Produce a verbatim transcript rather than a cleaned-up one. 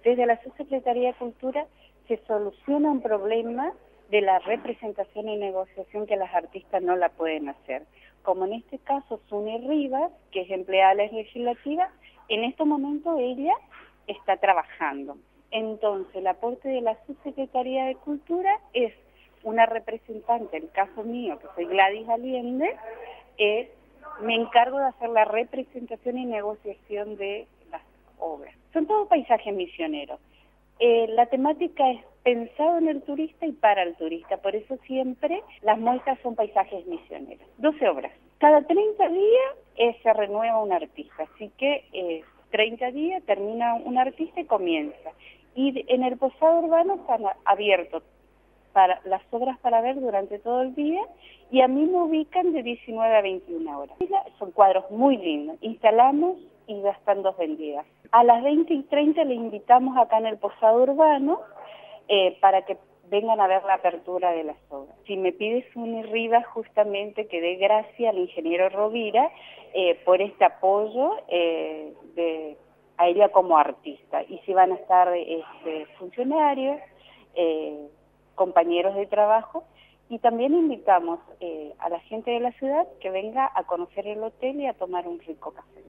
desde la Subsecretaría de Cultura se soluciona un problema de la representación y negociación que las artistas no la pueden hacer. Como en este caso Suni Rivas, que es empleada legislativa, en este momento ella está trabajando. Entonces el aporte de la Subsecretaría de Cultura es una representante, en el caso mío, que soy Gladys Allende, eh, me encargo de hacer la representación y negociación de las obras. Son todos paisajes misioneros. Eh, la temática es pensado en el turista y para el turista, por eso siempre las muestras son paisajes misioneros. doce obras. Cada treinta días eh, se renueva un artista, así que eh, treinta días termina un artista y comienza. Y de, en el posado urbano están abiertos para las obras para ver durante todo el día, y a mí me ubican de diecinueve a veintiuna horas. Son cuadros muy lindos, instalamos y ya están dos vendidas. A las veinte y treinta le invitamos acá en el posado urbano eh, para que vengan a ver la apertura de las obras. Si me pides Suni Rivas, justamente que dé gracias al ingeniero Rovira eh, por este apoyo eh, de, a ella como artista. Y si van a estar este, funcionarios, eh, compañeros de trabajo, y también invitamos eh, a la gente de la ciudad que venga a conocer el hotel y a tomar un rico café.